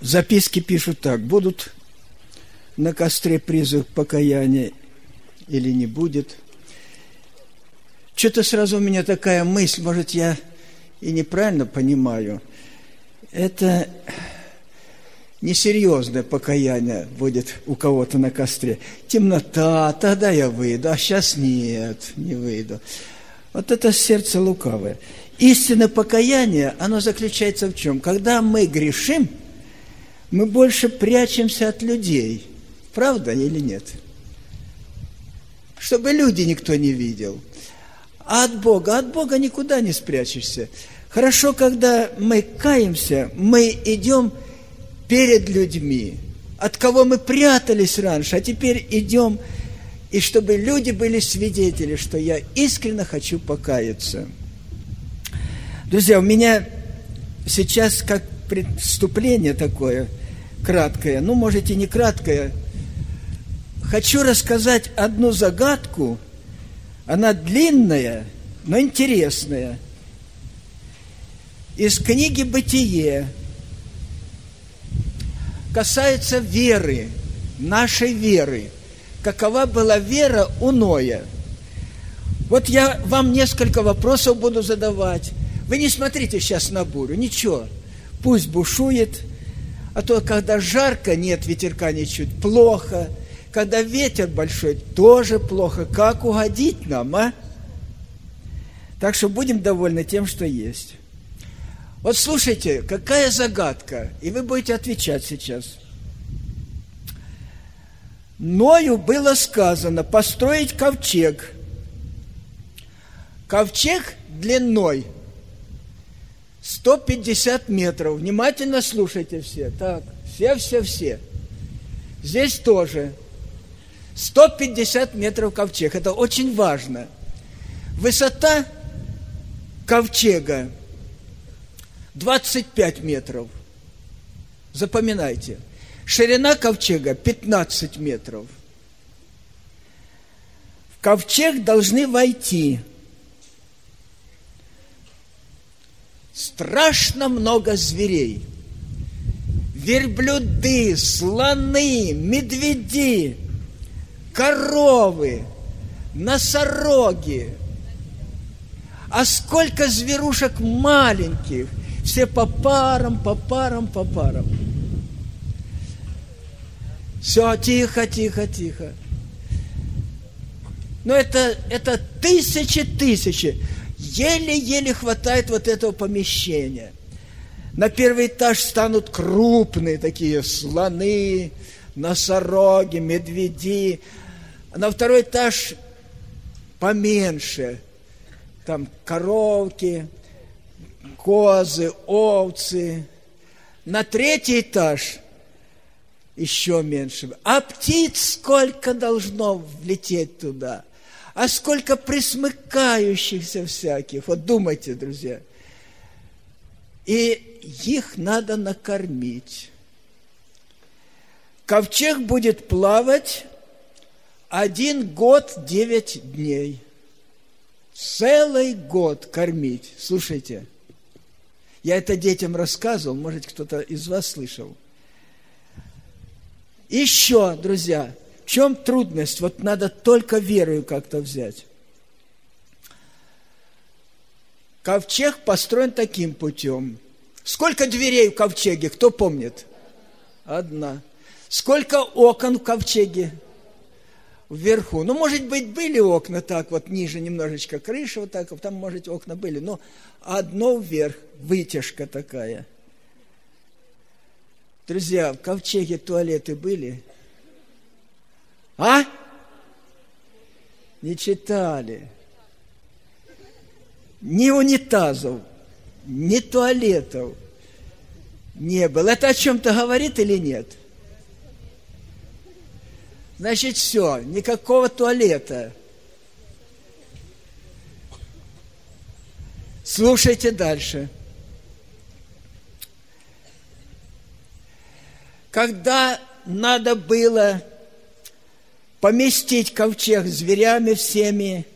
Записки пишут так: будут на костре призыв покаяния или не будет. Что-то сразу у меня такая мысль, может, я и неправильно понимаю. Это несерьезное покаяние будет у кого-то на костре. Темнота, тогда я выйду, а сейчас нет, не выйду. Вот это сердце лукавое. Истинное покаяние, оно заключается в чем? Когда мы грешим, мы больше прячемся от людей. Правда или нет? Чтобы люди никто не видел. А от Бога никуда не спрячешься. Хорошо, когда мы каемся, мы идем перед людьми, от кого мы прятались раньше, а теперь идем, и чтобы люди были свидетели, что я искренне хочу покаяться. Друзья, у меня сейчас как предвступление такое, краткое, ну, может, и не краткое, хочу рассказать одну загадку, она длинная, но интересная, из книги «Бытие». Касается веры, нашей веры. Какова была вера у Ноя? Вот я вам несколько вопросов буду задавать. Вы не смотрите сейчас на бурю, ничего. Пусть бушует, а то, когда жарко, нет ветерка ничуть, плохо. Когда ветер большой, тоже плохо. Как угодить нам, а? Так что будем довольны тем, что есть. Вот слушайте, какая загадка, и вы будете отвечать сейчас. Ною было сказано построить ковчег. Ковчег длиной 150 метров. Внимательно слушайте все. Так, все. Здесь тоже 150 метров ковчег. Это очень важно. Высота ковчега 25 метров. Запоминайте. Ширина ковчега 15 метров. В ковчег должны войти страшно много зверей. Верблюды, слоны, медведи, коровы, носороги. А сколько зверушек маленьких. Все по парам. Все, тихо. Но это тысячи. Еле-еле хватает вот этого помещения. На первый этаж станут крупные такие слоны, носороги, медведи. А на второй этаж поменьше. Там коровки, козы, овцы. На третий этаж еще меньше. А птиц сколько должно влететь туда? А сколько присмыкающихся всяких? Вот думайте, друзья. И их надо накормить. Ковчег будет плавать 1 год 9 дней. Целый год кормить. Слушайте, я это детям рассказывал, может, кто-то из вас слышал. Еще, друзья, в чем трудность? Вот надо только верою как-то взять. Ковчег построен таким путем. Сколько дверей в ковчеге, кто помнит? 1. Сколько окон в ковчеге? Вверху. Ну, может быть, были окна так вот, ниже немножечко крыша, вот так, там, может, окна были, но одно вверх, вытяжка такая. Друзья, в ковчеге туалеты были? А? Не читали. Ни унитазов, ни туалетов не было. Это о чем-то говорит или нет? Значит, все, никакого туалета. Слушайте дальше. Когда надо было поместить ковчег с зверями всеми,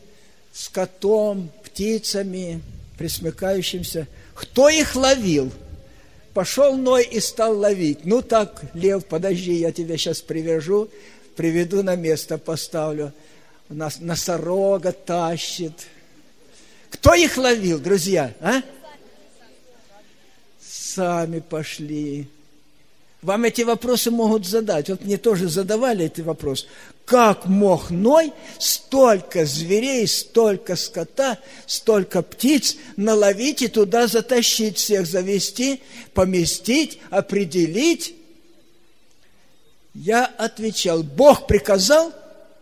скотом, птицами, пресмыкающимся, кто их ловил? пошел Ной и стал ловить. Ну так, лев, подожди, я тебя сейчас приведу на место, поставлю. У нас носорога тащит. Кто их ловил, друзья? А? Сами пошли. Вам эти вопросы могут задать. Вот мне тоже задавали эти вопросы. Как мог Ной столько зверей, столько скота, столько птиц наловить и туда затащить, всех завести, поместить, определить? Я отвечал, Бог приказал,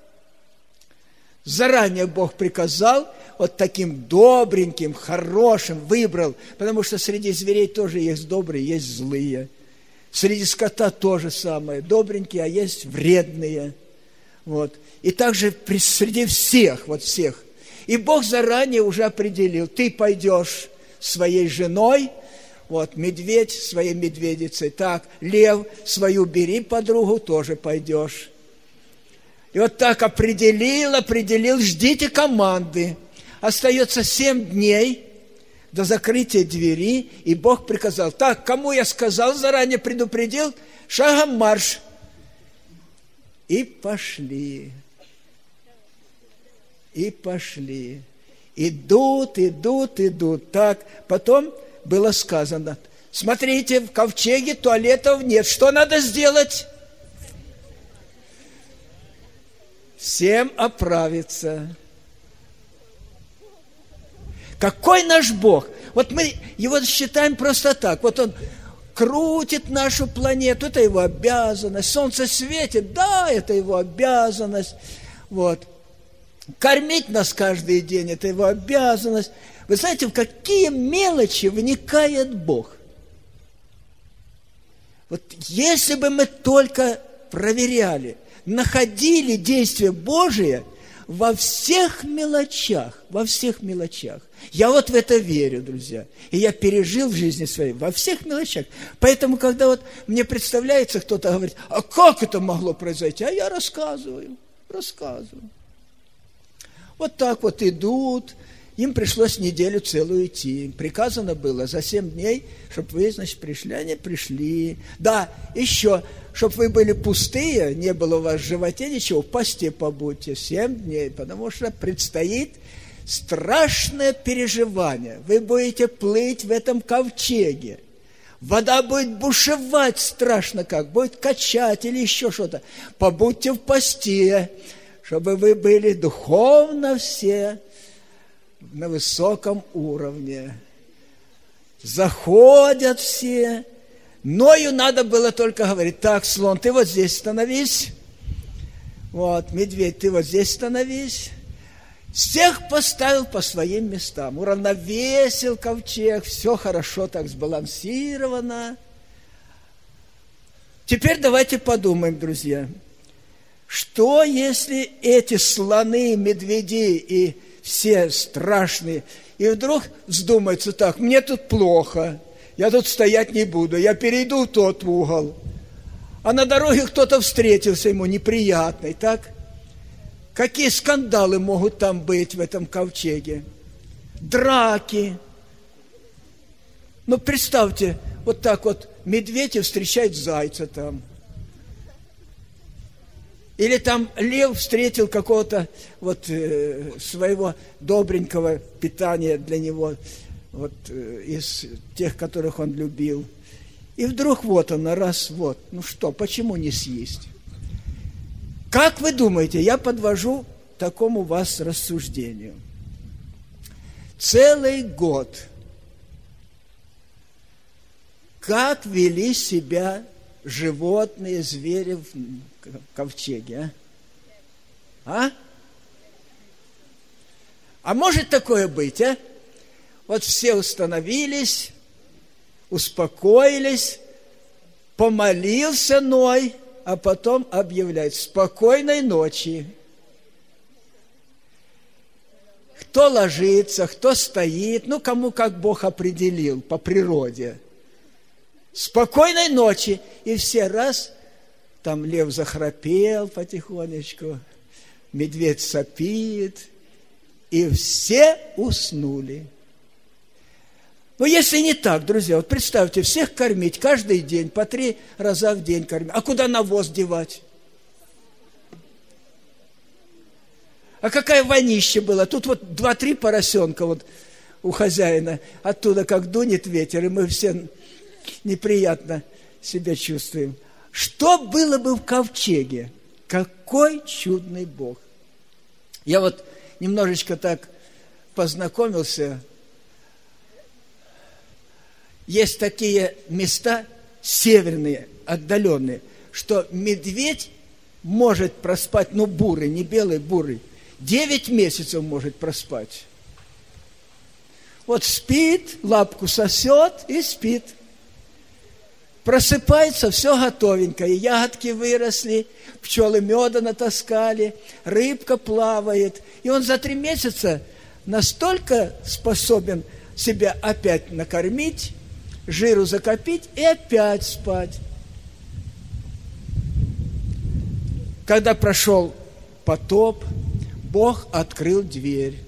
заранее Бог приказал, вот таким добреньким, хорошим выбрал, потому что среди зверей тоже есть добрые, есть злые. Среди скота то же самое, добренькие, а есть вредные. Вот. И также среди всех, вот всех. И Бог заранее уже определил, ты пойдешь своей женой, вот, медведь своей медведицей, так, лев свою бери подругу, тоже пойдешь. И вот так определил, ждите команды. Остается 7 дней до закрытия двери, и Бог приказал, так, кому я сказал, заранее предупредил, шагом марш. И пошли. Идут. Так, потом было сказано, смотрите, в ковчеге туалетов нет. Что надо сделать? Всем оправиться. Какой наш Бог? Вот мы его считаем просто так. Вот он крутит нашу планету, это его обязанность. Солнце светит, да, это его обязанность. Вот. Кормить нас каждый день, это его обязанность. Вы знаете, в какие мелочи вникает Бог? Вот если бы мы только проверяли, находили действие Божие во всех мелочах. Я вот в это верю, друзья. И я пережил в жизни своей во всех мелочах. Поэтому, когда вот мне представляется, кто-то говорит, а как это могло произойти? А я рассказываю. Вот так вот идут. Им пришлось неделю целую идти. Им приказано было за 7 дней, чтобы вы, значит, пришли. Они пришли. Да, еще, чтобы вы были пустые, не было у вас в животе ничего, в посте побудьте 7 дней, потому что предстоит страшное переживание. Вы будете плыть в этом ковчеге. Вода будет бушевать страшно как, будет качать или еще что-то. Побудьте в посте, чтобы вы были духовно все на высоком уровне. Заходят все. Ною надо было только говорить, так, слон, ты вот здесь становись. Вот, медведь, ты вот здесь становись. Всех поставил по своим местам. Уравновесил ковчег. Все хорошо так сбалансировано. Теперь давайте подумаем, друзья. Что, если эти слоны, медведи и все страшные, и вдруг вздумается так, мне тут плохо, я тут стоять не буду, я перейду в тот угол. А на дороге кто-то встретился ему неприятный, так? Какие скандалы могут там быть в этом ковчеге? Драки. Ну, представьте, вот так вот медведь встречает зайца там. Или там лев встретил какого-то вот своего добренького питания для него, вот из тех, которых он любил. И вдруг вот он, раз, вот. Ну что, почему не съесть? Как вы думаете, я подвожу к такому вас рассуждению. Целый год как вели себя животные, звери в ковчеге, а? А может такое быть, а? Вот все установились, успокоились, помолился Ной, а потом объявляет: спокойной ночи. Кто ложится, кто стоит, ну, кому как Бог определил по природе. Спокойной ночи. И все раз, там лев захрапел потихонечку, медведь сопит, и все уснули. Но если не так, друзья, вот представьте, всех кормить каждый день, по 3 раза в день кормить. А куда навоз девать? А какая вонища была? Тут вот 2-3 поросенка вот у хозяина. Оттуда как дунет ветер, и мы все неприятно себя чувствуем. Что было бы в ковчеге? Какой чудный Бог! Я вот немножечко так познакомился. Есть такие места северные, отдаленные, что медведь может проспать, ну, бурый, не белый, бурый, 9 месяцев может проспать. Вот спит, лапку сосет и спит. Просыпается, все готовенько, и ягодки выросли, пчелы меда натаскали, рыбка плавает. И он за 3 месяца настолько способен себя опять накормить, жиру закопить и опять спать. Когда прошел потоп, Бог открыл дверь.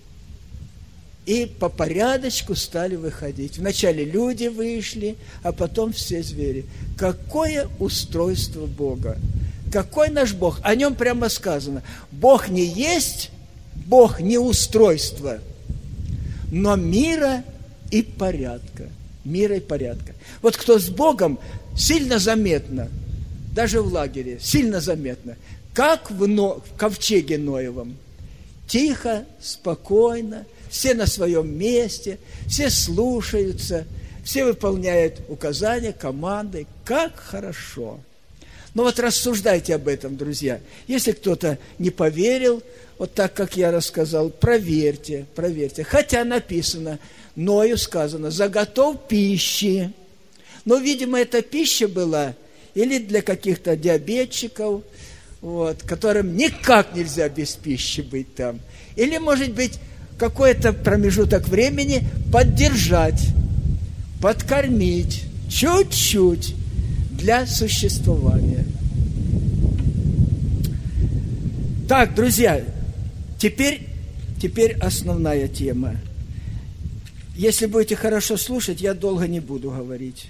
И по порядочку стали выходить. Вначале люди вышли, а потом все звери. Какое устройство Бога! Какой наш Бог? О нем прямо сказано. Бог не есть, Бог не устройство, но мира и порядка. Мира и порядка. Вот кто с Богом, сильно заметно, даже в лагере, сильно заметно, как в ковчеге Ноевом. Тихо, спокойно, все на своем месте, все слушаются, все выполняют указания, команды. Как хорошо! Но вот рассуждайте об этом, друзья. Если кто-то не поверил, вот так, как я рассказал, проверьте. Хотя написано, Ною сказано, заготов пищи. Но, видимо, эта пища была или для каких-то диабетчиков, вот, которым никак нельзя без пищи быть там. Или, может быть, какой-то промежуток времени поддержать, подкормить, чуть-чуть для существования. Так, друзья, теперь основная тема. Если будете хорошо слушать, я долго не буду говорить.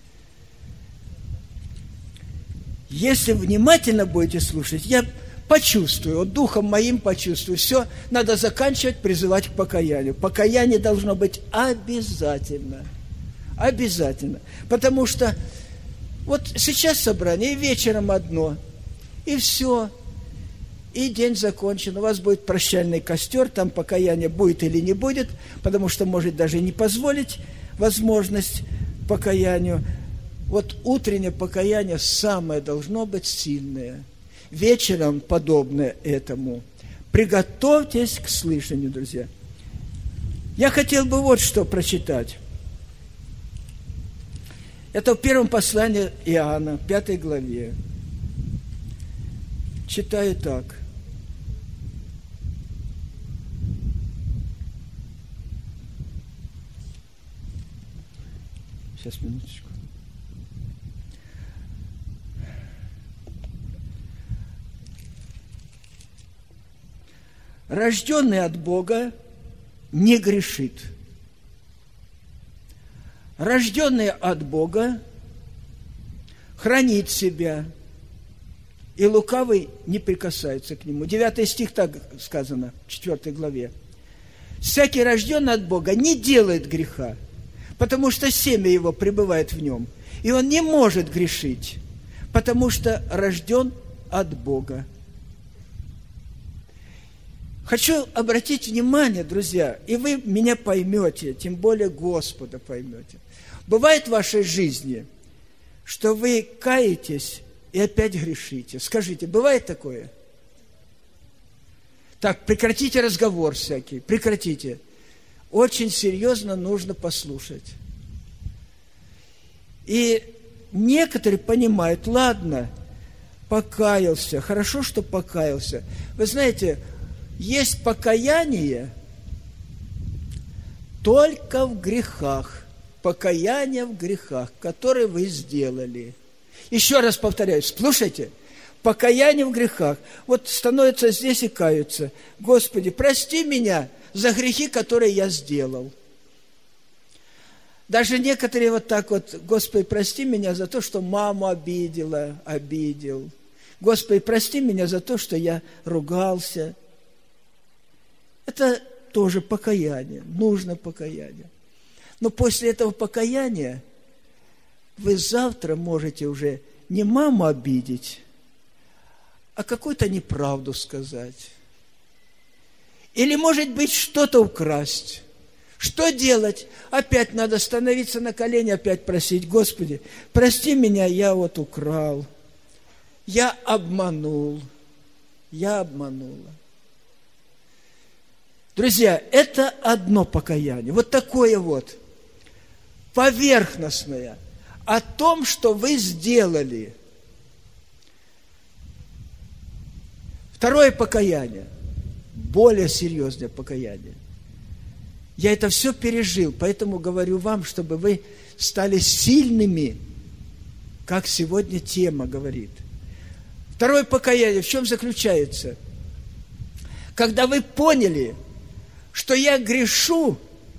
Если внимательно будете слушать, я почувствую, вот духом моим почувствую. Все, надо заканчивать, призывать к покаянию. Покаяние должно быть обязательно. Обязательно. Потому что вот сейчас собрание, и вечером одно, и все. И день закончен. У вас будет прощальный костер, там покаяние будет или не будет, потому что может даже не позволить возможность покаянию. Вот утреннее покаяние самое должно быть сильное. Вечером подобное этому. Приготовьтесь к слышанию, друзья. Я хотел бы вот что прочитать. Это в первом послании Иоанна, 5 главе. Читаю так. Сейчас, минуточку. Рожденный от Бога не грешит. Рожденный от Бога хранит себя, и лукавый не прикасается к нему. 9 стих так сказано, в 4 главе. Всякий рожденный от Бога не делает греха, потому что семя его пребывает в нем. И он не может грешить, потому что рожден от Бога. Хочу обратить внимание, друзья, и вы меня поймете, тем более Господа поймете. Бывает в вашей жизни, что вы каетесь и опять грешите. Скажите, бывает такое? Так, прекратите разговор всякий, прекратите. Очень серьезно нужно послушать. И некоторые понимают, ладно, покаялся, хорошо, что покаялся. Вы знаете, есть покаяние только в грехах. Покаяние в грехах, которые вы сделали. Еще раз повторяю, слушайте. Покаяние в грехах. Вот становятся здесь и каются. Господи, прости меня за грехи, которые я сделал. Даже некоторые вот так вот: Господи, прости меня за то, что маму обидел. Господи, прости меня за то, что я ругался. Это тоже покаяние, нужно покаяние. Но после этого покаяния вы завтра можете уже не маму обидеть, а какую-то неправду сказать. Или, может быть, что-то украсть. Что делать? Опять надо становиться на колени, опять просить: Господи, прости меня, я вот украл, я обманула. Друзья, это одно покаяние, вот такое вот, поверхностное, о том, что вы сделали. Второе покаяние, более серьезное покаяние. Я это все пережил, поэтому говорю вам, чтобы вы стали сильными, как сегодня тема говорит. Второе покаяние в чем заключается? Когда вы поняли, что я грешу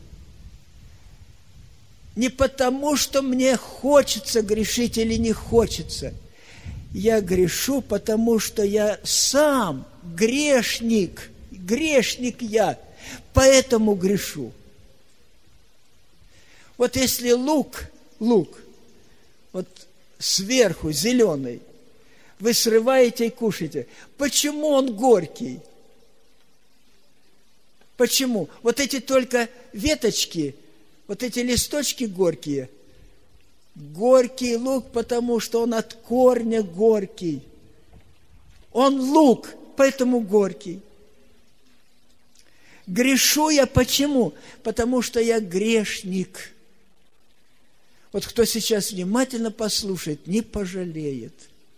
не потому, что мне хочется грешить или не хочется. Я грешу, потому что я сам грешник я. Поэтому грешу. Вот если лук, вот сверху зеленый, вы срываете и кушаете. Почему он горький? Почему? Вот эти только веточки, вот эти листочки горькие. Горький лук, потому что он от корня горький. Он лук, поэтому горький. Грешу я почему? Потому что я грешник. Вот кто сейчас внимательно послушает, не пожалеет.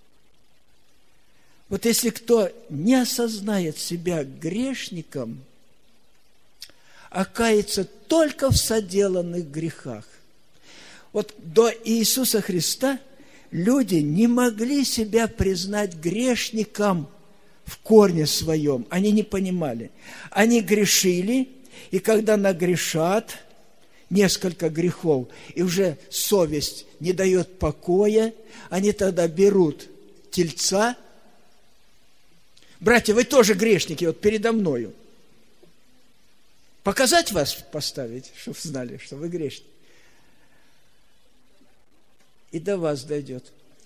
Вот если кто не осознает себя грешником, а кается только в соделанных грехах. Вот до Иисуса Христа люди не могли себя признать грешником в корне своем. Они не понимали. Они грешили, и когда нагрешат несколько грехов, и уже совесть не дает покоя, они тогда берут тельца. Братья, вы тоже грешники, вот передо мною. Показать вас поставить, чтобы знали, что вы грешники. И до вас дойдет.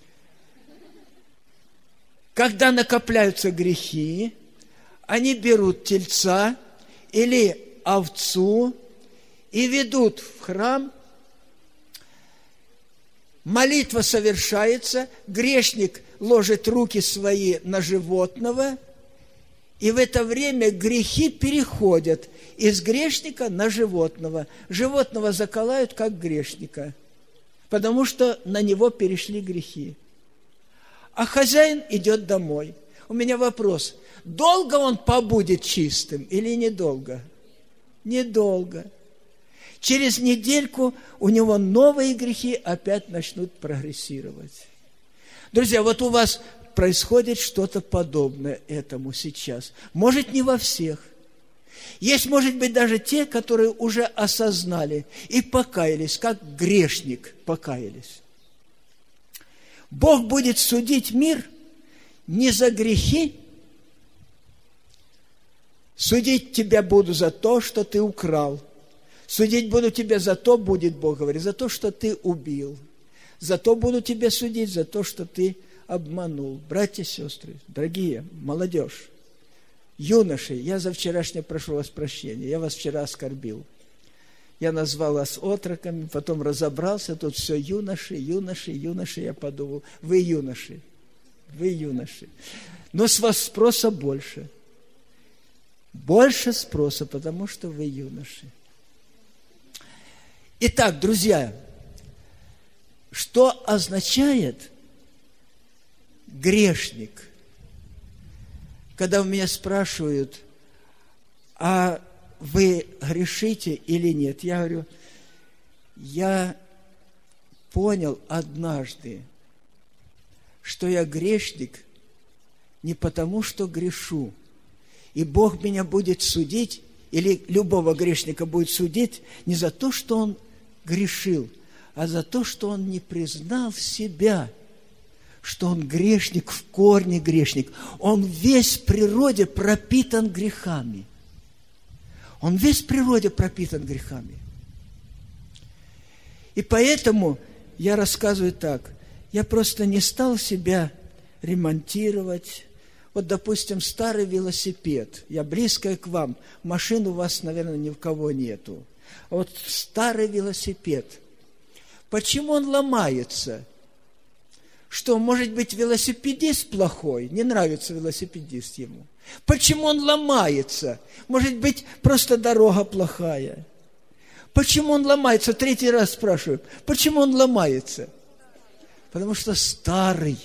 Когда накопляются грехи, они берут тельца или овцу и ведут в храм. Молитва совершается, грешник ложит руки свои на животного, и в это время грехи переходят из грешника на животного. Животного заколают как грешника, потому что на него перешли грехи. А хозяин идет домой. У меня вопрос: долго он побудет чистым или недолго? Недолго. Через недельку у него новые грехи опять начнут прогрессировать. Друзья, вот у вас происходит что-то подобное этому сейчас. Может, не во всех. Есть, может быть, даже те, которые уже осознали и покаялись, как грешник покаялись. Бог будет судить мир не за грехи. Судить тебя буду за то, что ты украл. Судить буду тебя за то, будет Бог говорить, за то, что ты убил. За то буду тебя судить, за то, что ты обманул. Братья и сестры, дорогие, молодежь, юноши, я за вчерашнее прошу вас прощения, я вас вчера оскорбил. Я назвал вас отроками, потом разобрался, тут все юноши, я подумал, вы юноши. Но с вас спроса больше. Больше спроса, потому что вы юноши. Итак, друзья, что означает грешник? Когда у меня спрашивают, а вы грешите или нет? Я говорю, я понял однажды, что я грешник не потому, что грешу. И Бог меня будет судить, или любого грешника будет судить не за то, что он грешил, а за то, что он не признал себя, что он грешник, в корне грешник. Он весь в природе пропитан грехами. Он весь в природе пропитан грехами. И поэтому я рассказываю так. Я просто не стал себя ремонтировать. Вот, допустим, старый велосипед. Я близкая к вам. Машин у вас, наверное, ни у кого нету. А вот старый велосипед. Почему он ломается? Что, может быть, велосипедист плохой? Не нравится велосипедист ему. Почему он ломается? Может быть, просто дорога плохая. Почему он ломается? Третий раз спрашиваю. Почему он ломается? Потому что старый.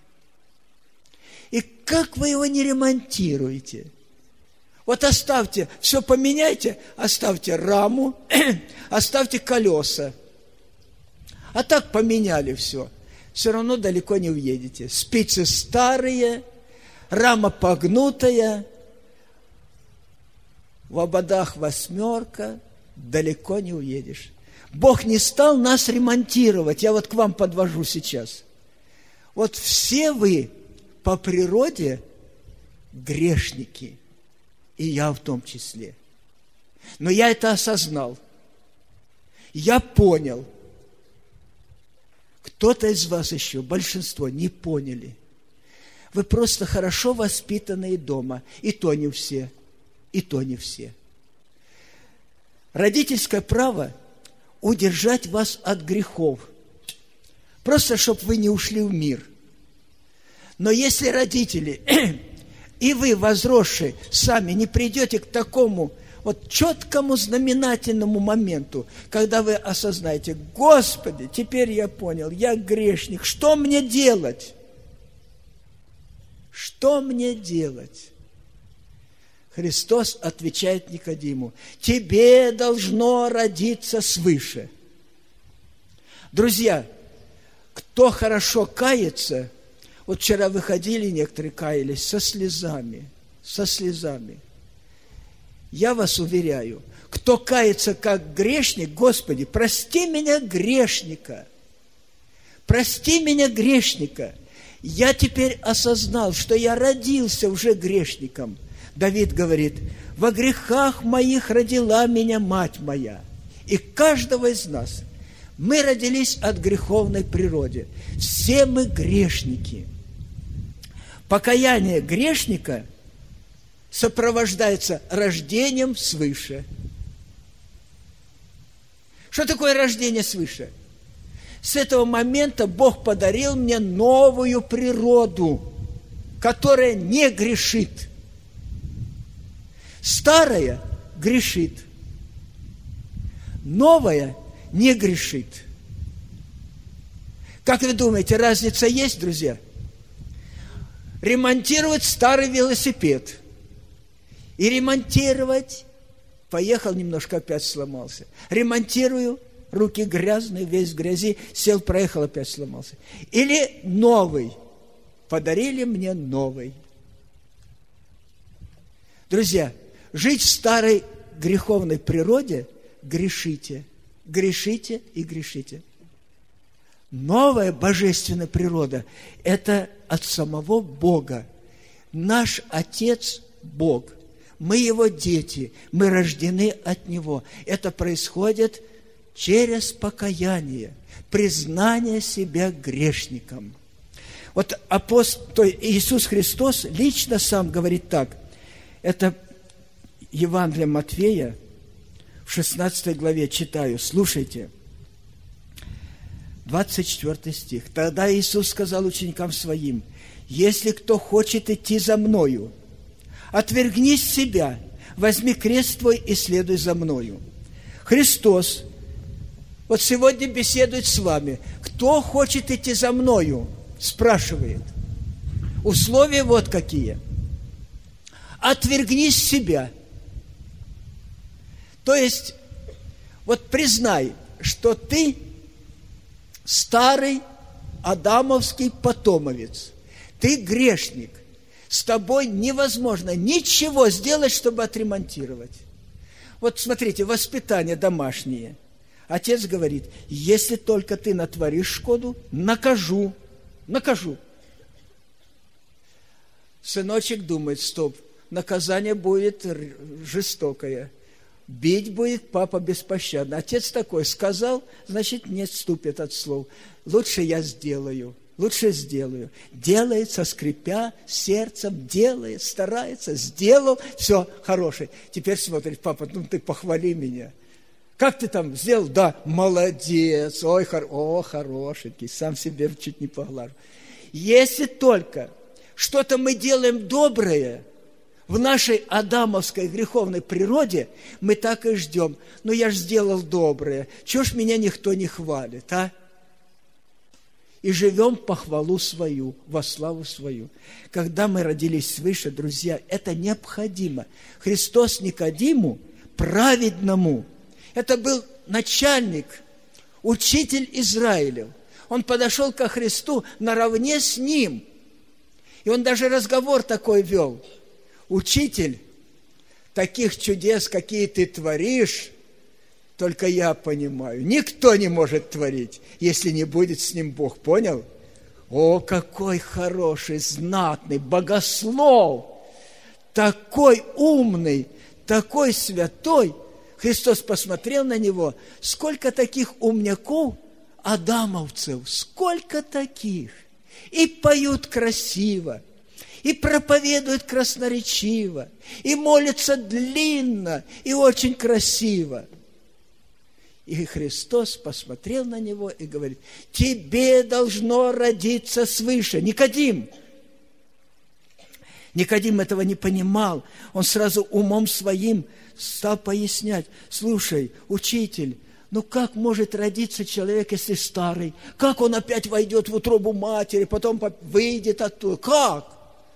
И как вы его не ремонтируете? Вот оставьте, все поменяйте, оставьте раму, оставьте колеса. А так поменяли все. Все равно далеко не уедете. Спицы старые, рама погнутая, в ободах 8, далеко не уедешь. Бог не стал нас ремонтировать. Я вот к вам подвожу сейчас. Вот все вы по природе грешники, и я в том числе. Но я это осознал. Я понял. Кто-то из вас еще, большинство, не поняли. Вы просто хорошо воспитанные дома. И то не все. И то не все. Родительское право удержать вас от грехов. Просто, чтобы вы не ушли в мир. Но если родители и вы, возросшие, сами не придете к такому вот четкому знаменательному моменту, когда вы осознаете: Господи, теперь я понял, я грешник, что мне делать? Что мне делать? Христос отвечает Никодиму: тебе должно родиться свыше. Друзья, кто хорошо кается, вот вчера выходили, некоторые каялись со слезами. Я вас уверяю, кто кается как грешник: Господи, прости меня, грешника. Прости меня, грешника. Я теперь осознал, что я родился уже грешником. Давид говорит: во грехах моих родила меня мать моя. И каждого из нас, мы родились от греховной природы. Все мы грешники. Покаяние грешника сопровождается рождением свыше. Что такое рождение свыше? С этого момента Бог подарил мне новую природу, которая не грешит. Старая грешит. Новая не грешит. Как вы думаете, разница есть, друзья? Ремонтировать старый велосипед. И ремонтировать. Поехал немножко, опять сломался. Ремонтирую, руки грязные, весь в грязи, сел, проехал, опять сломался. Или новый. Подарили мне новый. Друзья, жить в старой греховной природе – грешите, грешите и грешите. Новая божественная природа – это от самого Бога. Наш Отец – Бог. Мы Его дети, мы рождены от Него. Это происходит через покаяние, признание себя грешником. Вот Иисус Христос лично сам говорит так. Это Евангелие Матфея, в 16 главе читаю, слушайте. 24 стих. Тогда Иисус сказал ученикам Своим: если кто хочет идти за Мною, отвергнись себя, возьми крест твой и следуй за Мною. Христос вот сегодня беседует с вами. Кто хочет идти за Мною? Спрашивает. Условия вот какие. Отвергнись себя. То есть, вот признай, что ты старый адамовский потомовец. Ты грешник. С тобой невозможно ничего сделать, чтобы отремонтировать. Вот смотрите, воспитание домашнее. Отец говорит, если только ты натворишь шкоду, накажу. Сыночек думает, стоп, наказание будет жестокое. Бить будет папа беспощадно. Отец такой сказал, значит, не отступит от слов. Лучше я сделаю. Делает, соскрипя сердцем, делает, старается, сделал, все, хороший. Теперь смотрит, папа, ну ты похвали меня. Как ты там сделал? Да, молодец, хорошенький, сам себе чуть не поглажу. Если только что-то мы делаем доброе, в нашей адамовской греховной природе мы так и ждем. Ну, я ж сделал доброе, чего ж меня никто не хвалит, а? И живем по хвалу свою, во славу свою. Когда мы родились свыше, друзья, это необходимо. Христос Никодиму, праведному, это был начальник, учитель Израилев. Он подошел ко Христу наравне с ним. И он даже разговор такой вел. Учитель, таких чудес, какие ты творишь, только я понимаю. Никто не может творить, если не будет с ним Бог. Понял? О, какой хороший, знатный богослов! Такой умный, такой святой. Христос посмотрел на него. Сколько таких умняков, адамовцев, сколько таких. И поют красиво, и проповедуют красноречиво, и молятся длинно, и очень красиво. И Христос посмотрел на него и говорит, тебе должно родиться свыше. Никодим этого не понимал. Он сразу умом своим стал пояснять. Слушай, учитель, ну как может родиться человек, если старый? Как он опять войдет в утробу матери, потом выйдет оттуда? Как?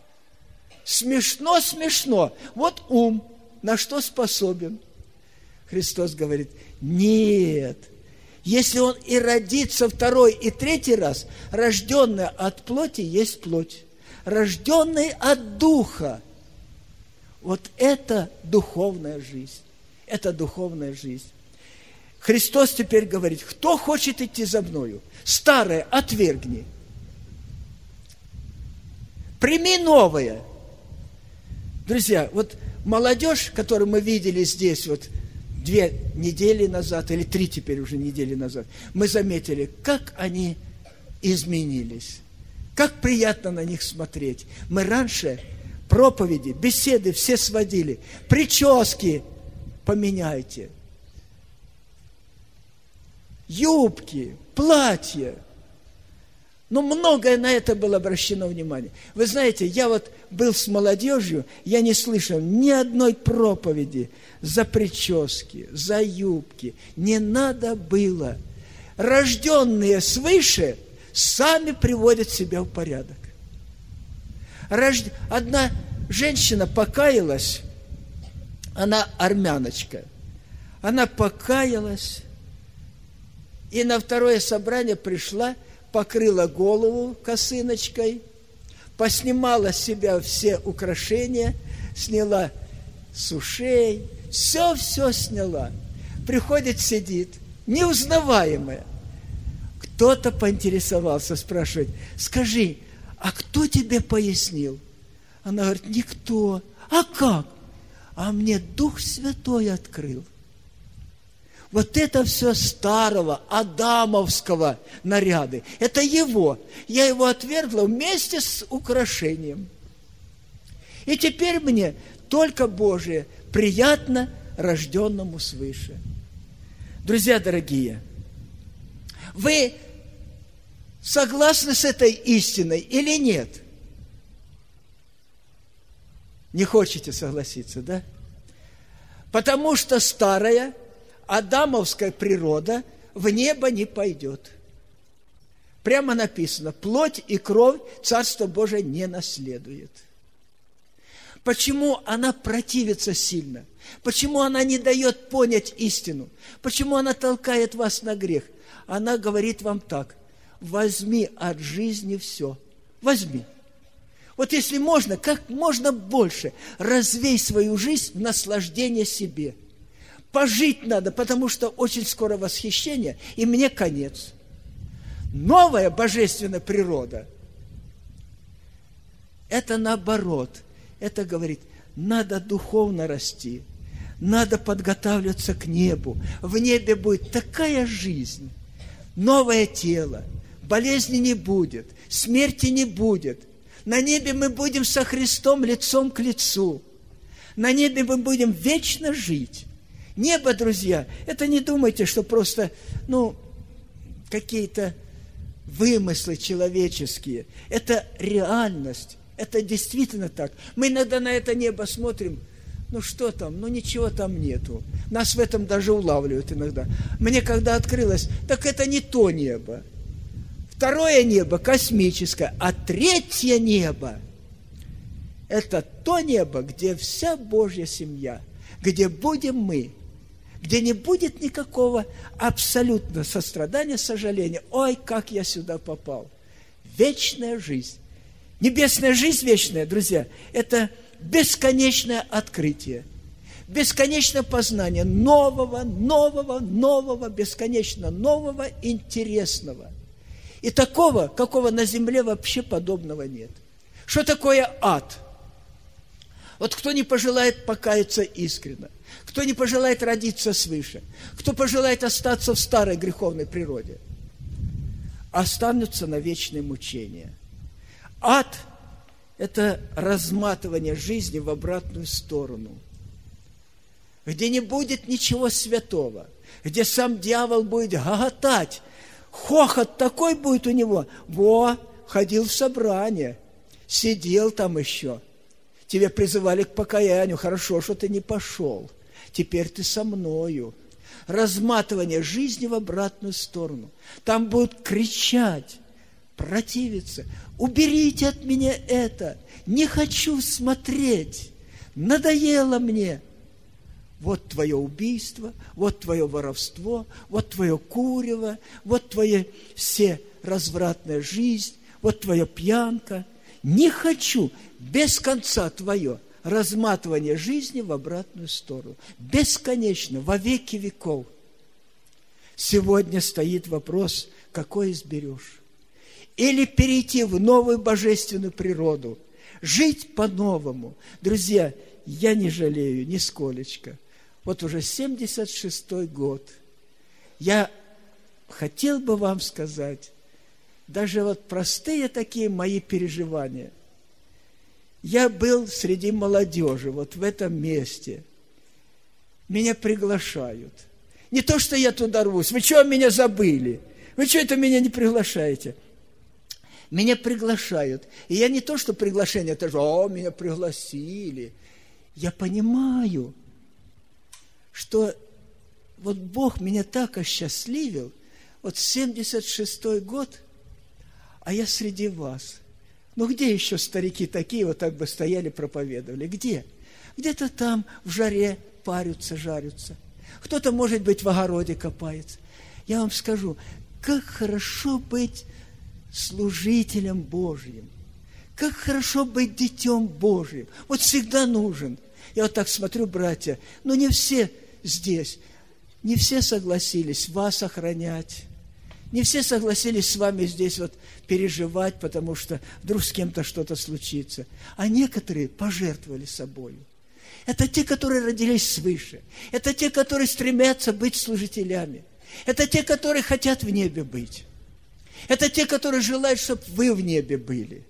Смешно. Вот ум, на что способен. Христос говорит, нет. Если он и родится второй и третий раз, рожденный от плоти есть плоть. Рожденный от духа. Вот это духовная жизнь. Это духовная жизнь. Христос теперь говорит, кто хочет идти за мною, старое отвергни. Прими новое. Друзья, вот молодежь, которую мы видели здесь вот 2 недели назад, или 3 теперь уже недели назад, мы заметили, как они изменились, как приятно на них смотреть. Мы раньше проповеди, беседы все сводили, прически поменяйте, юбки, платья. Но многое на это было обращено внимание. Вы знаете, я вот был с молодежью, я не слышал ни одной проповеди за прически, за юбки. Не надо было. Рожденные свыше сами приводят себя в порядок. Одна женщина покаялась, она армяночка, она покаялась, и на второе собрание пришла, покрыла голову косыночкой, поснимала с себя все украшения, сняла с ушей, все сняла. Приходит, сидит, неузнаваемая. Кто-то поинтересовался, спрашивает, скажи, а кто тебе пояснил? Она говорит, никто. А как? А мне Дух Святой открыл. Вот это все старого, адамовского наряды. Это его. Я его отвергла вместе с украшением. И теперь мне только Божие приятно рожденному свыше. Друзья дорогие, вы согласны с этой истиной или нет? Не хотите согласиться, да? Потому что старая адамовская природа в небо не пойдет. Прямо написано, плоть и кровь Царство Божие не наследует. Почему она противится сильно? Почему она не дает понять истину? Почему она толкает вас на грех? Она говорит вам так, возьми от жизни все. Возьми. Вот если можно, как можно больше развей свою жизнь в наслаждение себе. Пожить надо, потому что очень скоро восхищение, и мне конец. Новая божественная природа – это наоборот. Это говорит, надо духовно расти, надо подготавливаться к небу. В небе будет такая жизнь, новое тело, болезни не будет, смерти не будет. На небе мы будем со Христом лицом к лицу. На небе мы будем вечно жить. Небо, друзья, это не думайте, что просто, какие-то вымыслы человеческие. Это реальность. Это действительно так. Мы иногда на это небо смотрим, что там, ничего там нету. Нас в этом даже улавливают иногда. Мне когда открылось, так это не то небо. Второе небо космическое, а третье небо – это то небо, где вся Божья семья, где будем мы, где не будет никакого абсолютно сострадания, сожаления. Ой, как я сюда попал. Вечная жизнь. Небесная жизнь вечная, друзья, это бесконечное открытие, бесконечное познание нового, бесконечно нового, интересного. И такого, какого на земле вообще подобного нет. Что такое ад? Вот кто не пожелает покаяться искренно, кто не пожелает родиться свыше, кто пожелает остаться в старой греховной природе, останутся на вечные мучения. Ад – это разматывание жизни в обратную сторону, где не будет ничего святого, где сам дьявол будет гоготать, хохот такой будет у него. Ходил в собрание, сидел там еще. Тебя призывали к покаянию, хорошо, что ты не пошел. Теперь ты со мною. Разматывание жизни в обратную сторону. Там будут кричать, противиться. Уберите от меня это. Не хочу смотреть. Надоело мне. Вот твое убийство, вот твое воровство, вот твое курево, вот твоя все развратная жизнь, вот твоя пьянка. Не хочу, без конца твое разматывание жизни в обратную сторону. Бесконечно, во веки веков. Сегодня стоит вопрос, какой изберешь. Или перейти в новую божественную природу, жить по-новому. Друзья, я не жалею нисколечко. Вот уже 76-й год. Я хотел бы вам сказать, даже вот простые такие мои переживания. Я был среди молодежи, вот в этом месте. Меня приглашают. Не то, что я туда рвусь. Вы что, меня забыли? Вы что это меня не приглашаете? Меня приглашают. И я не то, что приглашение, это же, меня пригласили. Я понимаю, что вот Бог меня так осчастливил, вот 76-й год, а я среди вас. Где еще старики такие вот так бы стояли, проповедовали? Где? Где-то там в жаре парятся, жарятся. Кто-то, может быть, в огороде копается. Я вам скажу, как хорошо быть служителем Божьим. Как хорошо быть детем Божьим. Вот всегда нужен. Я вот так смотрю, братья, не все здесь, не все согласились вас охранять. Не все согласились с вами здесь вот переживать, потому что вдруг с кем-то что-то случится. А некоторые пожертвовали собою. Это те, которые родились свыше. Это те, которые стремятся быть служителями. Это те, которые хотят в небе быть. Это те, которые желают, чтобы вы в небе были.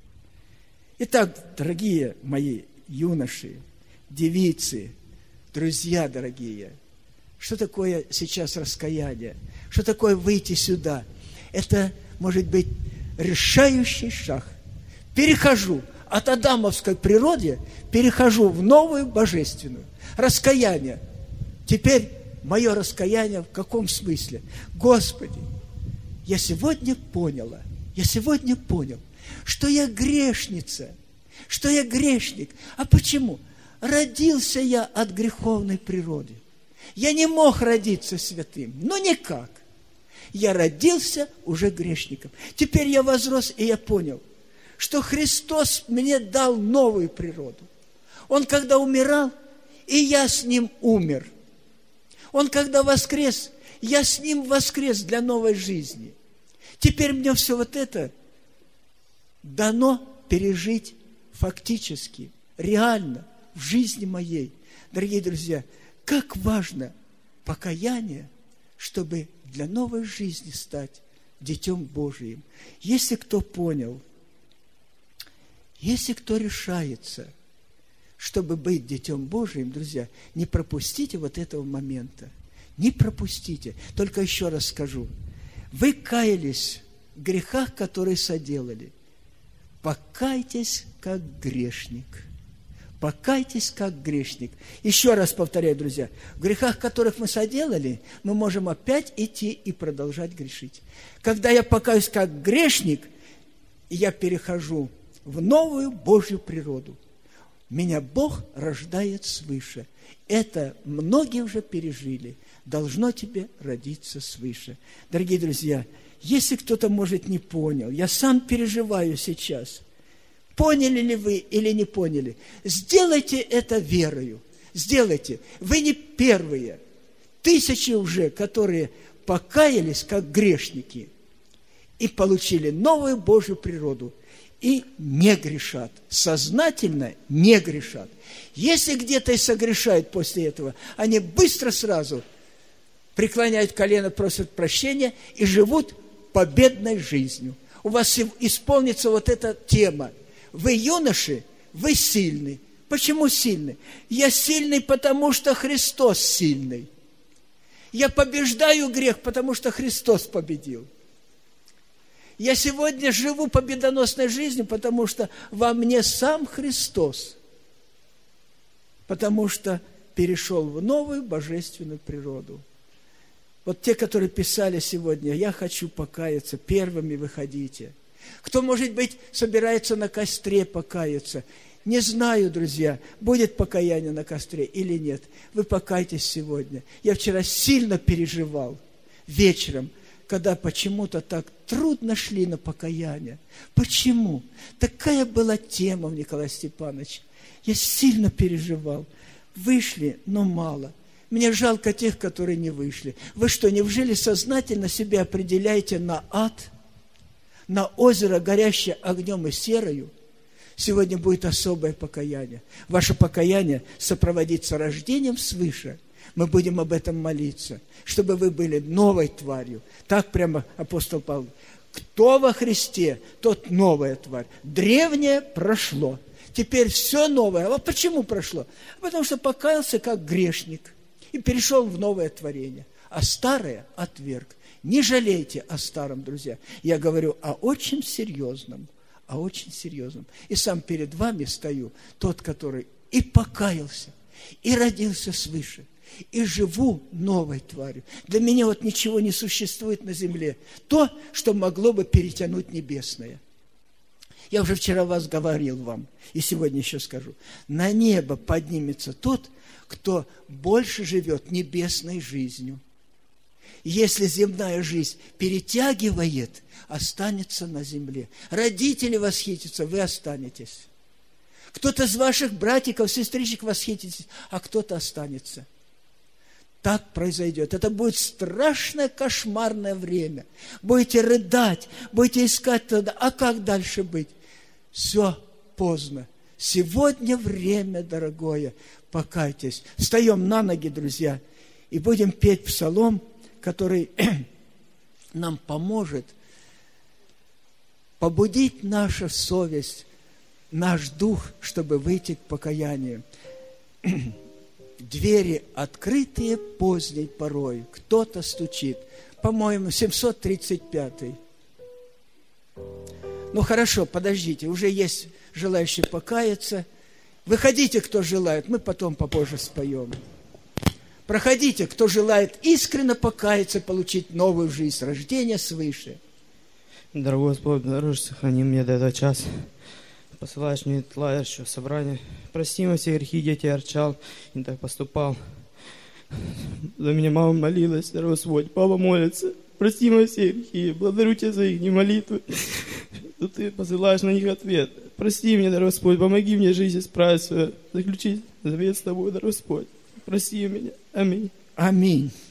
Итак, дорогие мои юноши, девицы, друзья дорогие, что такое сейчас раскаяние? Что такое выйти сюда? Это может быть решающий шаг. Перехожу от адамовской природы, перехожу в новую божественную. Раскаяние. Теперь мое раскаяние в каком смысле? Господи, я сегодня понял, что я грешница, что я грешник. А почему? Родился я от греховной природы. Я не мог родиться святым, никак. Я родился уже грешником. Теперь я возрос, и я понял, что Христос мне дал новую природу. Он когда умирал, и я с Ним умер. Он когда воскрес, я с Ним воскрес для новой жизни. Теперь мне все вот это дано пережить фактически, реально, в жизни моей. Дорогие друзья, как важно покаяние, чтобы для новой жизни стать Детем Божиим. Если кто понял, если кто решается, чтобы быть Детем Божиим, друзья, не пропустите вот этого момента. Не пропустите. Только еще раз скажу. Вы каялись в грехах, которые соделали. Покайтесь, как грешник. Покайтесь, как грешник. Еще раз повторяю, друзья. В грехах, которых мы соделали, мы можем опять идти и продолжать грешить. Когда я покаюсь, как грешник, я перехожу в новую Божью природу. Меня Бог рождает свыше. Это многие уже пережили. Должно тебе родиться свыше. Дорогие друзья, если кто-то, может, не понял, я сам переживаю сейчас. Поняли ли вы или не поняли? Сделайте это верою. Сделайте. Вы не первые. Тысячи уже, которые покаялись, как грешники, и получили новую Божью природу. И не грешат. Сознательно не грешат. Если где-то и согрешают после этого, они быстро сразу преклоняют колено, просят прощения и живут победной жизнью. У вас исполнится вот эта тема. Вы юноши, вы сильны. Почему сильны? Я сильный, потому что Христос сильный. Я побеждаю грех, потому что Христос победил. Я сегодня живу победоносной жизнью, потому что во мне сам Христос. Потому что перешел в новую божественную природу. Вот те, которые писали сегодня, я хочу покаяться, первыми выходите. Кто, может быть, собирается на костре покаяться? Не знаю, друзья, будет покаяние на костре или нет. Вы покайтесь сегодня. Я вчера сильно переживал вечером, когда почему-то так трудно шли на покаяние. Почему? Такая была тема в Николае Степановиче. Я сильно переживал. Вышли, но мало. Мне жалко тех, которые не вышли. Вы что, неужели сознательно себя определяете на ад? На озеро, горящее огнем и серою? Сегодня будет особое покаяние. Ваше покаяние сопроводится рождением свыше. Мы будем об этом молиться, чтобы вы были новой тварью. Так прямо апостол Павел. Кто во Христе, тот новая тварь. Древнее прошло. Теперь все новое. А вот почему прошло? Потому что покаялся как грешник и перешел в новое творение. А старое отверг. Не жалейте о старом, друзья. Я говорю о очень серьезном. О очень серьезном. И сам перед вами стою, тот, который и покаялся, и родился свыше, и живу новой тварью. Для меня вот ничего не существует на земле. То, что могло бы перетянуть небесное. Я уже вчера вас говорил вам, и сегодня еще скажу. На небо поднимется тот, кто больше живет небесной жизнью. Если земная жизнь перетягивает, останется на земле. Родители восхитятся, вы останетесь. Кто-то из ваших братиков, сестричек восхитится, а кто-то останется. Так произойдет. Это будет страшное, кошмарное время. Будете рыдать, будете искать тогда, а как дальше быть? Все поздно. Сегодня время, дорогое, покайтесь. Встаем на ноги, друзья, и будем петь псалом, который нам поможет побудить нашу совесть, наш дух, чтобы выйти к покаянию. Двери открытые поздней порой. Кто-то стучит. По-моему, 735-й. Ну, хорошо, подождите. Уже есть желающие покаяться. Выходите, кто желает. Мы потом попозже споем. Проходите, кто желает искренне покаяться, получить новую жизнь, рождение свыше. Дорогой Господь, дороже сохрани меня до этого часа. Посылаешь мне тлающее собрание. Прости мои все грехи, я тебя орчал, не так поступал. За меня мама молилась, дорогой Господь, папа молится. Прости мои все грехи, благодарю тебя за их молитвы. Но ты посылаешь на них ответ. Прости меня, дорогой Господь, помоги мне жизнь исправить свою, заключить завет с тобой, дорогой Господь. Прости меня. Аминь. Аминь.